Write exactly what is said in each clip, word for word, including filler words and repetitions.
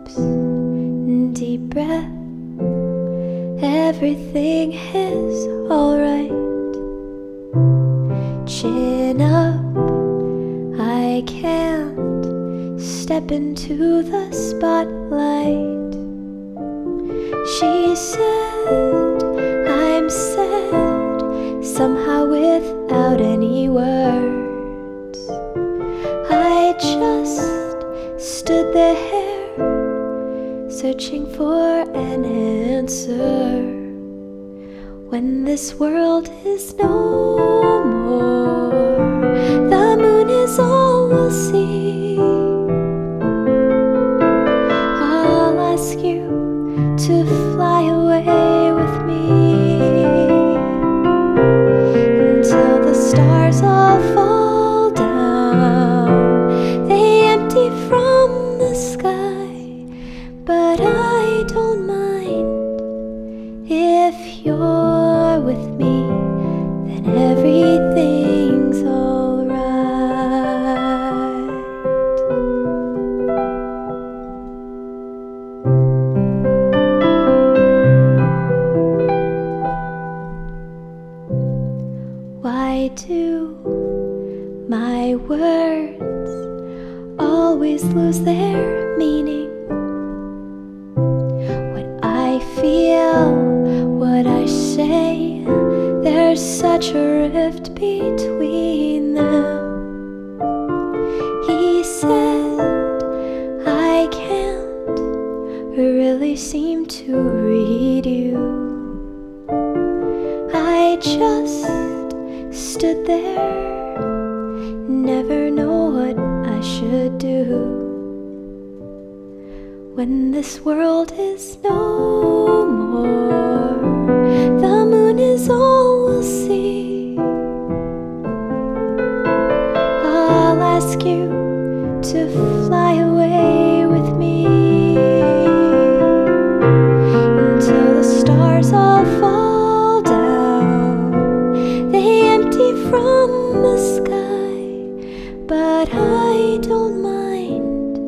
steps, deep breath. Everything is alright. Chin up, I can't step into the spotlight. She said I'm sad, somehow without any words. I just stood there, searching for an answer. When this world is no more, the moon is all we'll see. I'll ask you to fly away with me until the stars all fall down. They empty from the sky, but I don't mind. If you're with me, then everything's alright. Why do my words always lose their meaning? What I feel, what I say, there's such a rift between them. He said I can't really seem to read you. I just stood there, never know what I should do. When this world is no more, the moon is all we'll see. I'll ask you to fly away with me until the stars all fall down. They empty from the sky, but I don't mind.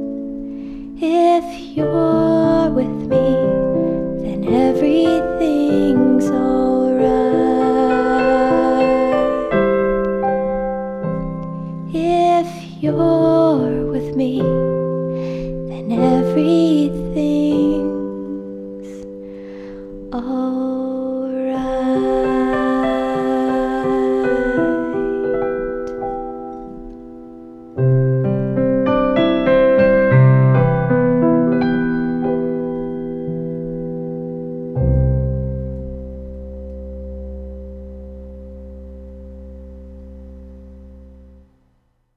If you're with me, then everything's alright. If you're with me, then everything